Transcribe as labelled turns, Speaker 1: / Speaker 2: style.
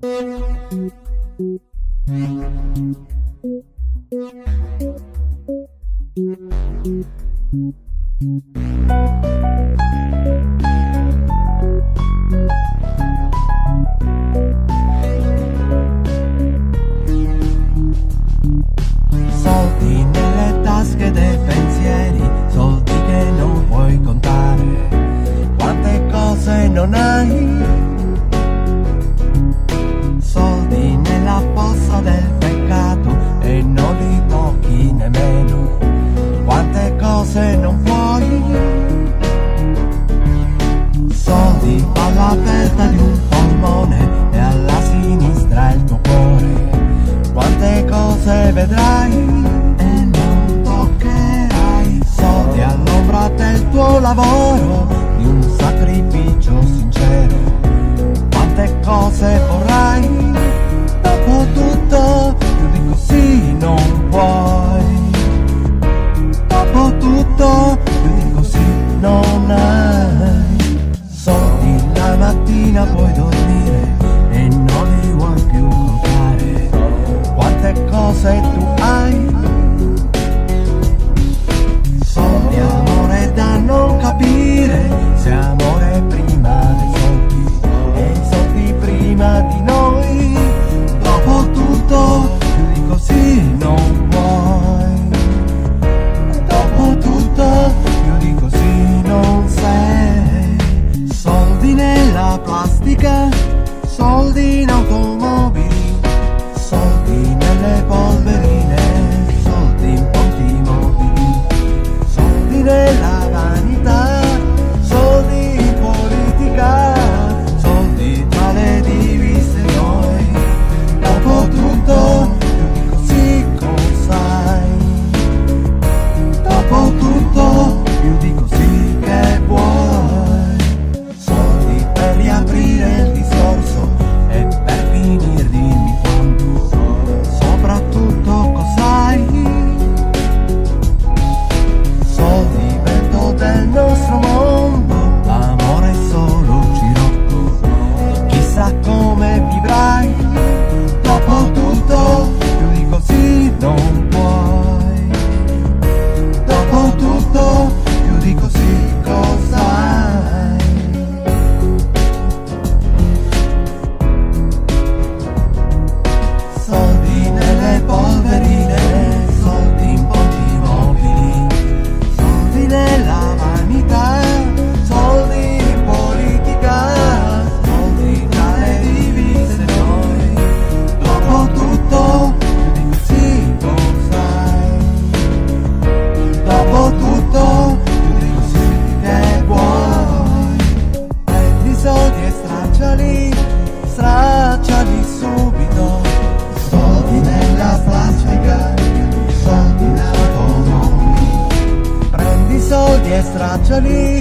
Speaker 1: Soldi nelle tasche dei pensieri, soldi che non puoi contare, quante cose non hai. Soldi nella fossa del peccato e non li tocchi nemmeno, quante cose non puoi. Soldi all'aperta di un polmone e alla sinistra il tuo cuore, quante cose vedrai e non toccherai. Soldi all'ombra del tuo lavoro, di un sacrificio sincero, quante cose vorrai. Dopo tutto, più di così non puoi. Dopo tutto, più di così non hai. Soldi la mattina puoi dormire e non li vuoi più contare, quante cose tu hai. Soldi, amore da non capire, se amore è prima dei soldi e i soldi prima di noi. Dopo tutto, più di così non puoi. Dopo tutto, più di così non sei. Soldi nella plastica, soldi in automobili, soldi nelle polverine, soldi in ponti mobili, soldi nella vanità, soldi in politica, soldi tra le divise noi. Dopo tutto, più di così cos'hai? Dopo tutto, più di così che vuoi. Soldi per riaprire il discorso e per finire dimmi quando, soprattutto cos'hai. Soldi vento del nostro mondo, l'amore è solo scirocco, chissà come vivrai. Dopo tutto, più di così non puoi. Dopo tutto, più di così cos'hai? Soldi nelle polverine, soldi in ponti mobili, soldi nella vanità, soldi in politica, soldi tra le divise noi. Dopo tutto, più di così cos'hai? Dopo tutto, più di così che vuoi. Prendi i soldi e stracciali subito. Soldi nella plastica, soldi in automobili. Prendi i soldi e stracciali